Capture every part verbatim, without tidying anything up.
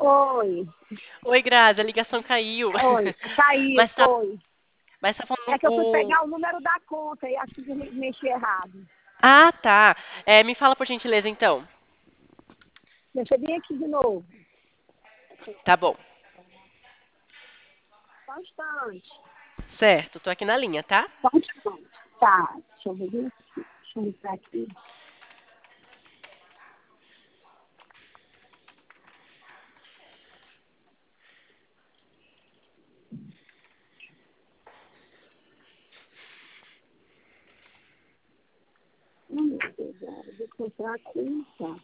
Oi, Oi, Grazi, a ligação caiu. oi, caiu, Mas tá, foi. mas tá É falando que eu fui o... pegar o número da conta e acho que eu me- mexi errado. Ah, tá. É, me fala por gentileza, então. Deixa eu vir aqui de novo. Tá bom. Só um instante. Certo, tô aqui na linha, tá? Só um instante. Tá, deixa eu ver aqui. Deixa eu entrar aqui. Hum, meu Deus, agora deixa eu entrar aqui. Tá.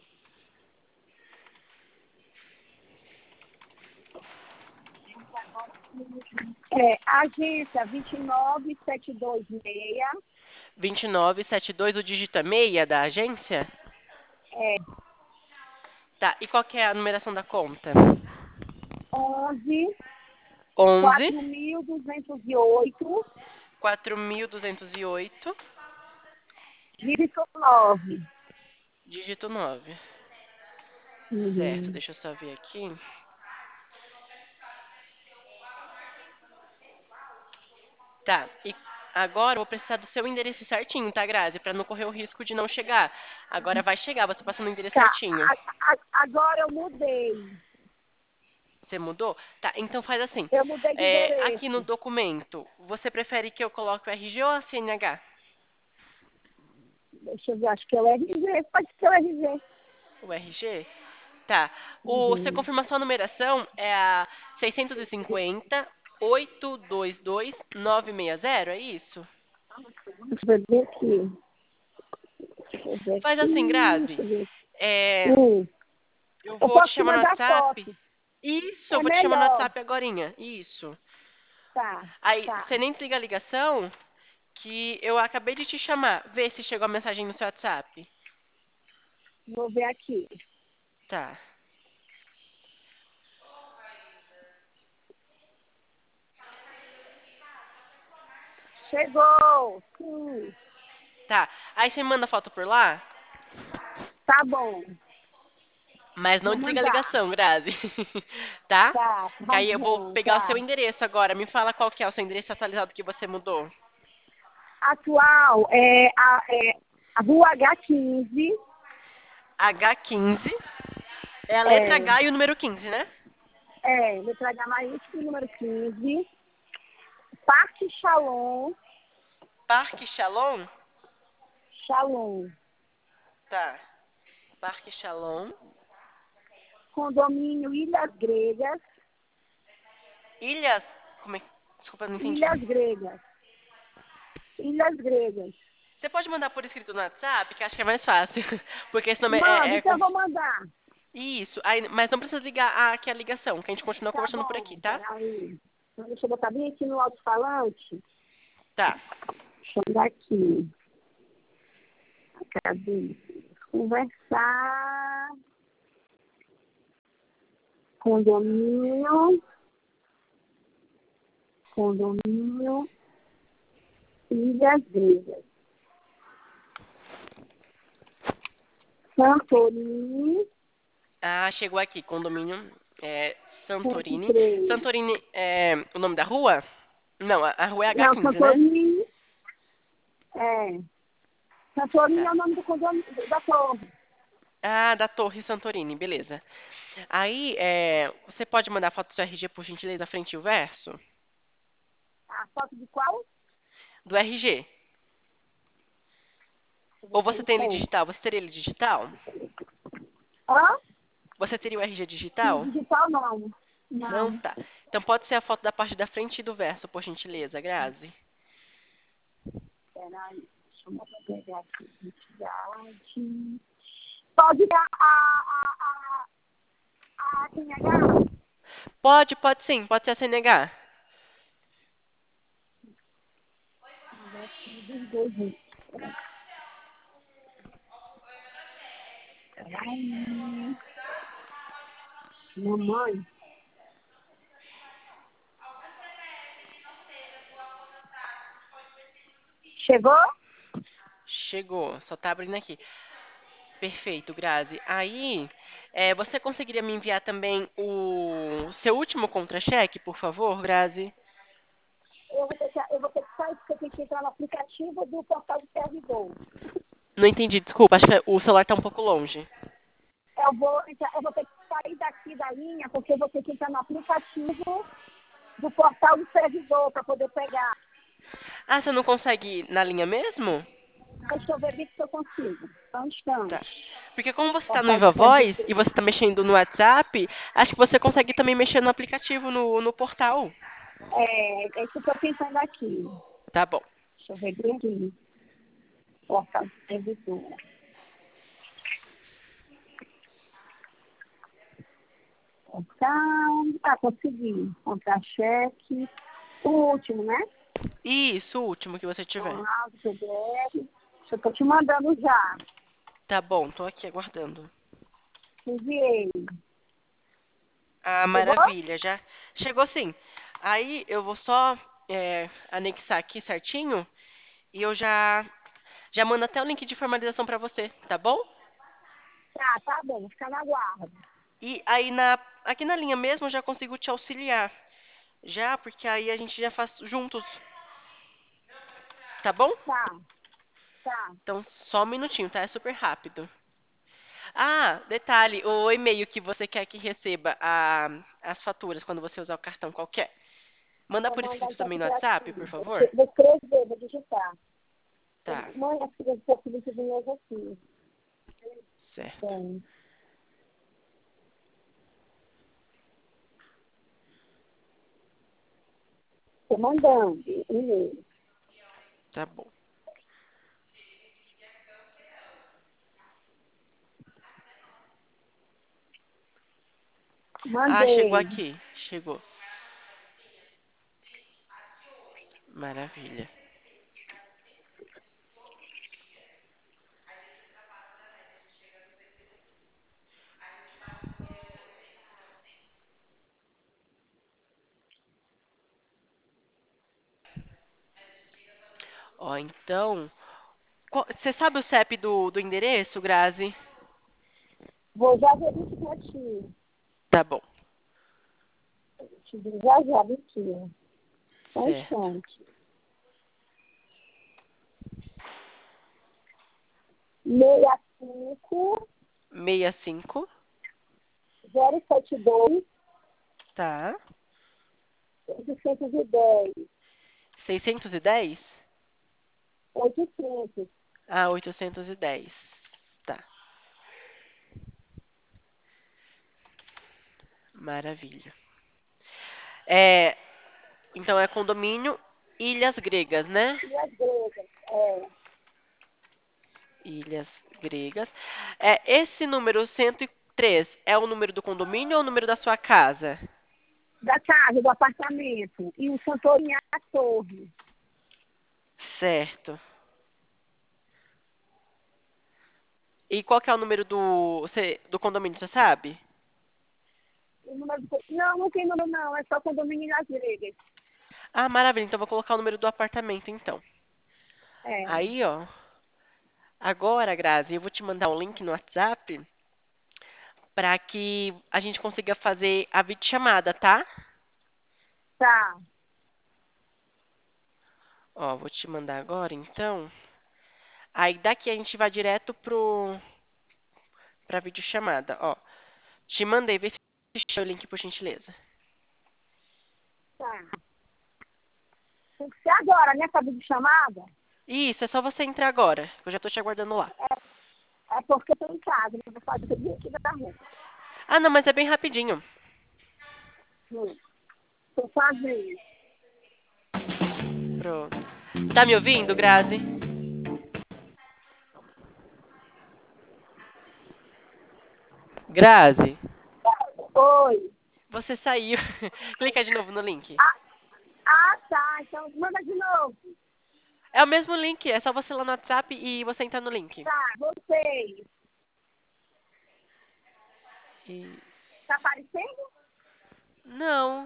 É, agência vinte e nove sete dois seis. vinte e nove setenta e dois, o dígito é meia da agência? É, Tá, e qual que é a numeração da conta? onze onze, quatro mil duzentos e oito, quatro mil duzentos e oito, dígito nove. dígito nove. Certo, Uhum. deixa eu só ver aqui. Tá, e agora eu vou precisar do seu endereço certinho, tá, Grazi? Pra não correr o risco de não chegar. Agora vai chegar, você passando o endereço Tá, certinho. a- a- agora eu mudei. Você mudou? Tá, então faz assim. Eu mudei de É, aqui no endereço. documento, você prefere que eu coloque o R G ou a C N H? Deixa eu ver, acho que é o R G. Pode ser o R G. O R G? Tá. O, você Uhum. confirma sua numeração é a seiscentos e cinquenta, oitocentos e vinte e dois, novecentos e sessenta, é isso? Deixa eu ver aqui. Deixa eu ver Faz assim, aqui. Deixa Grazi. eu ver. É, Hum. eu Eu vou te posso te chamar no mandar WhatsApp. foto. Isso, eu É vou te chamar no melhor. WhatsApp agorinha. Isso. Tá, Aí, tá. você nem desliga a ligação, que eu acabei de te chamar. Vê se chegou a mensagem no seu WhatsApp. Vou ver aqui. Tá. Chegou. Sim. Tá. Aí você me manda foto por lá, Tá bom. mas não Vou desliga a mandar. ligação, Grazi. Tá? Tá, Que tá aí eu vou bom, pegar o seu tá. endereço agora. Me fala qual que é o seu endereço atualizado que você mudou. Atual é a, é a Rua H quinze. H quinze. É a letra É, H e o número quinze, né? é, letra H maiúsculo, número quinze. Parque Shalom. Parque Shalom? Shalom. Tá. Parque Shalom. Condomínio Ilhas Gregas. Ilhas. Como é? Desculpa, eu não entendi. Ilhas Gregas. Ilhas Gregas. Você pode mandar por escrito no WhatsApp, que acho que é mais fácil. Porque esse nome Manda, é, é então eu com- vou mandar. Isso. Aí, mas não precisa ligar a- aqui a ligação, que a gente continua Tá conversando por aqui, bom, tá? peraí. Então, deixa eu botar bem aqui no alto-falante. Tá. Deixa eu dar aqui. Cadê? Conversar. Condomínio. Condomínio. Ilhas Gregas. Santorini. Ah, chegou aqui. Condomínio é, cento e Santorini. três. Santorini é o nome da rua? Não, a, a rua é H Não, quinze, né? Santorini. É. Santorini Tá. é o nome do condomínio da torre. Ah, da Torre Santorini, beleza. Aí, é, você pode mandar foto do seu R G, por gentileza, frente e o verso? A foto de qual? Do R G. Deixa eu ver Ou se você ele tem ele tem. digital? Você teria ele digital? Hã? Você teria o R G No digital? digital não. Não? Não. Tá. Então pode ser a foto da parte da frente e do verso, por gentileza, Grazi. Peraí. Deixa eu pegar aqui. Identidade. Pode dar a, a, a, a C N H? Pode, pode sim, pode ser a C N H. Dos dois juntos. Peraí. Mamãe. Chegou? Chegou, só tá abrindo aqui. Perfeito, Grazi. Aí, é, você conseguiria me enviar também o seu último contra-cheque, por favor, Grazi? Eu vou ter que, eu vou ter que sair, porque eu tenho que entrar no aplicativo do portal do servidor. Não entendi, desculpa, acho que o celular tá um pouco longe. Eu vou, entrar- eu vou ter que sair daqui da linha, porque eu vou ter que entrar no aplicativo do portal do servidor para poder pegar. Ah, você não consegue ir na linha mesmo? Deixa eu ver bem se eu consigo. Só um Tá. instante. Porque como você está no Portal Viva do Voz servidor. e você está mexendo no WhatsApp, acho que você consegue também mexer no aplicativo, no, no portal. É, é isso que eu estou pensando aqui. Tá bom. Deixa eu ver bem aqui. Portal do servidor. Portal. Ah, consegui. Contra-cheque. O último, né? Isso, o último que você tiver. Ronaldo, P D F. Eu estou te mandando já. Tá bom, tô aqui aguardando. Enviei. Ah, Chegou? maravilha, já chegou sim. Aí eu vou só é, anexar aqui certinho e eu já já mando até o link de formalização para você, tá bom? Tá, tá bom. Vou ficar na guarda. E aí na aqui na linha mesmo eu já consigo te auxiliar. Já, porque aí a gente já faz juntos, tá bom? Tá, tá. Então, só um minutinho, tá? É super rápido. Ah, detalhe, o e-mail que você quer que receba a- as faturas quando você usar o cartão qualquer. Manda Vou por mandar escrito então também no por WhatsApp, aqui. por Vou favor. escre- vou escrever, vou digitar. Tá, Mãe, a filha do seu Felipe Vinhas aqui. certo. Tem. Tô mandando e-mail. Tá bom. Ah, chegou Mandei. aqui. Chegou. Maravilha. Ó, então. qual- Você sabe o C E P do, do endereço, Grazi? Vou já ver isso pra ti. Tá bom. Te digo já já, aqui. Só um Certo. instante. Meia cinco sessenta e cinco. zero sete dois Tá. oitocentos e dez seiscentos e dez. oitocentos. Ah, oitocentos e dez. Tá. Maravilha. É, então é condomínio Ilhas Gregas, né? E as gregas. É. Ilhas Gregas. É, esse número cento e três é o número do condomínio ou o número da sua casa? Da casa, do apartamento. E o Santorinha a torre. Certo. E qual que é o número do, você- do condomínio, você sabe? O número do- Não, não tem número não. É só condomínio das gregas. Ah, maravilha. Então eu vou colocar o número do apartamento, então. É. Aí, ó. Agora, Grazi, eu vou te mandar um link no WhatsApp para que a gente consiga fazer a videochamada, tá? Tá. Ó, vou te mandar agora, então. Aí daqui a gente vai direto pro pra videochamada, ó. Te mandei, vê se achou o link, por gentileza. Tá. Tem que ser agora, né? Essa videochamada? Isso, é só você entrar agora, que eu já tô te aguardando lá. É, é porque eu tô em casa. Eu vou fazer bem aqui da rua. Ah, não, mas é bem rapidinho. Hum. Tô fazendo. Pronto. Tá me ouvindo, Grazi? Grazi, Oi. você saiu. Clica de novo no link. Ah, ah, tá. Então manda de novo. É o mesmo link, é só você ir lá no WhatsApp e você entrar no link. Tá, vocês. E- Tá aparecendo? Não,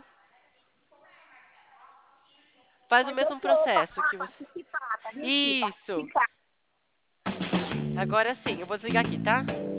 faz o Mas eu mesmo tô pra processo pra que você. participar, tá vendo aqui? Isso. Participar. Agora sim, eu vou desligar aqui, tá?